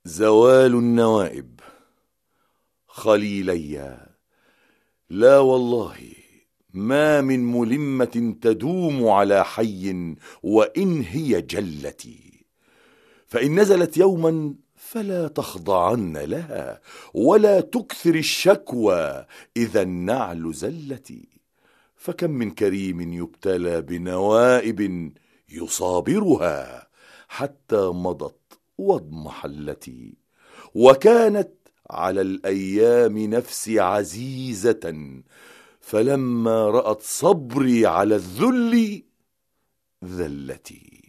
زوال النوائب. خليلي، لا والله ما من ملمة تدوم على حي وإن هي جلتي، فإن نزلت يوما فلا تخضعن لها، ولا تكثر الشكوى إذا النعل زلتي. فكم من كريم يبتلى بنوائب يصابرها حتى مضت واضمحلتي، وكانت على الأيام نفسي عزيزة، فلما رأت صبري على الذل ذلتي.